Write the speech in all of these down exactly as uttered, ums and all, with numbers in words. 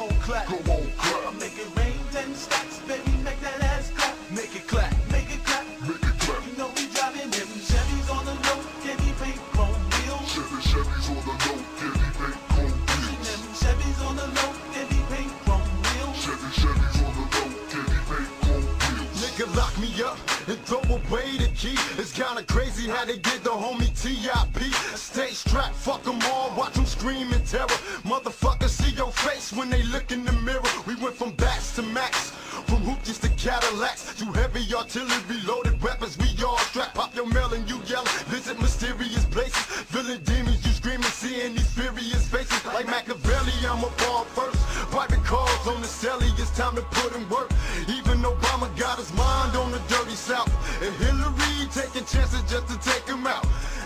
on, clap. Come on, clap. I make it rain ten stacks, baby, make that ass clap. Make it clap, make it clap, make it clap. You know we driving them Chevys on the low, candy paint chrome wheels. Chevy, Chevys on the low, candy paint chrome wheels. Them Chevys on the low, candy paint chrome wheels. Chevy, Chevys on the low, candy paint chrome wheels. Nigga lock me up and throw away the key. It's kinda crazy how they get the homie T I P. Stay strapped, fuck them all, watch them scream in terror. Motherfuckers see your face when they look in the mirror. We went from bats to max, from hoochies to Cadillacs, to heavy artillery, loaded weapons. We all strapped, pop your mail and you yelling. Visit mysterious places, feeling demons, you screaming, seeing these furious faces. Like Machiavelli, I'm a ball first. Private cars on the celly, it's time to put in work. Even Obama got his mind on the dirty South, and Hillary taking chances just to take him out.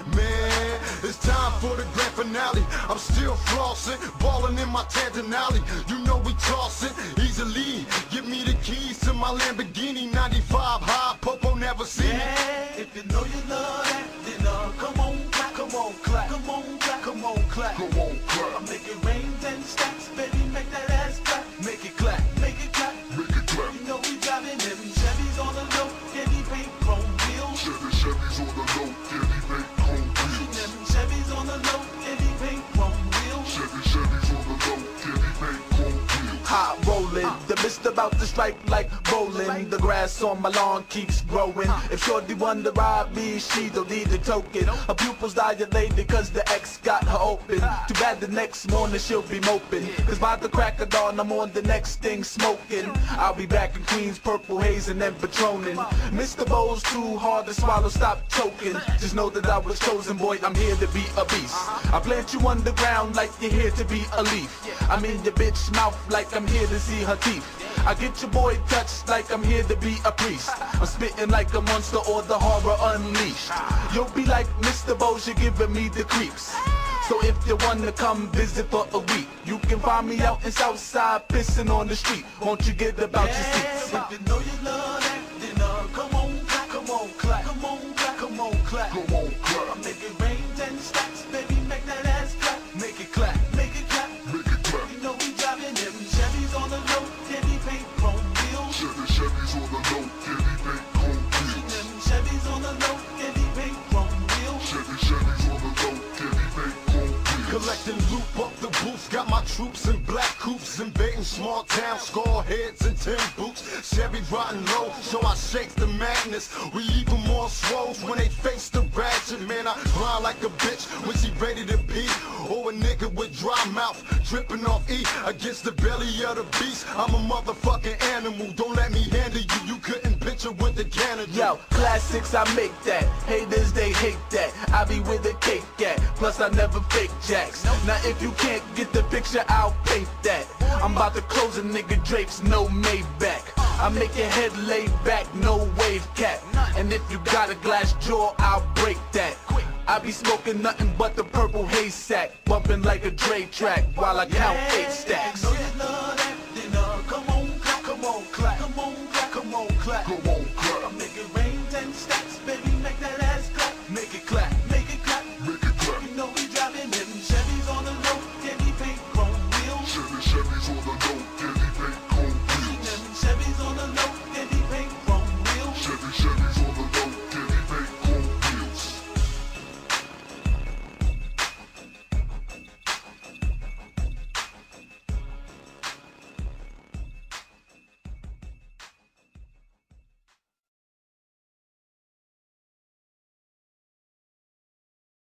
Man, it's time for the grand finale. I'm still flossing, balling in my Tantan alley. You know we tossing easily. Give me the keys to my Lamborghini ninety-five high, Popo never seen it. Yeah, if you know you love that, then uh, come on, clap, come on, clap, come on, clap, come on, clap. Come on, clap. I make it rain ten stacks, baby, make that ass clap. Make it clap, make it clap, make it clap. You know we driving them Chevys on the low, candy paint chrome wheels. Chevy, Chevys on the low, candy paint chrome wheels. Them Chevys on the low, candy paint chrome wheels. Chevy, Chevys on the low, candy paint chrome wheels. Hot rolling, the mist about to strike like bowling. The grass on my lawn keeps growing. If Shorty wonder ride me, she don't need a token. Her pupils dilated cause the ex got her open. Too bad the next morning she'll be moping, cause by the crack of dawn I'm on the next thing smoking. I'll be back in Queens, purple haze and then patroning. Mister Bow's too hard to swallow, stop choking. Just know that I was chosen, boy, I'm here to be a beast. I plant you underground like you're here to be a leaf. I'm in your bitch mouth like I'm here to see her teeth. I get your boy touched like I'm here to be a priest. I'm spitting like a monster or the horror unleashed. You'll be like Mister Bow's, you're giving me the creeps. So if you wanna come visit for a week, you can find me out in Southside pissing on the street. Won't you get about your seats? If you know you love that, then uh, come on, clap, come on, clap, come on, clap, come on, clap. Come on, clap. I make it rain ten stacks, baby, make that ass clap. Make it clap, make it clap, make it clap. You know we driving them Chevys on the low, candy paint chrome wheels. Chevy, Chevys on the low, candy paint chrome wheels. Them Chevys on the low, candy paint chrome wheels. Chevy, Chevys on the low, candy paint chrome wheels. Collecting loop up the booth, got my troops in black coops, invading small town, skull heads and tin boots. Chevy riding low, so I shake the madness. We even more swoles when they face the ratchet. Man, I grind like a bitch when she ready to pee, or a nigga with dry mouth dripping off E against the belly of the beast. I'm a motherfucking animal, don't let me handle you. You couldn't picture with the cannon. Yo, classics, I make that. Haters, they hate that. I be with the cake at. Plus, I never fake jacks. Now, if you can't get the picture, I'll paint that. I'm about to close a nigga drapes, no Maybach. I make your head laid back, no wave cap. And if you got a glass jaw, I'll break that. I be smoking nothing but the purple haze sack, bumping like a Dre track while I count eight stacks.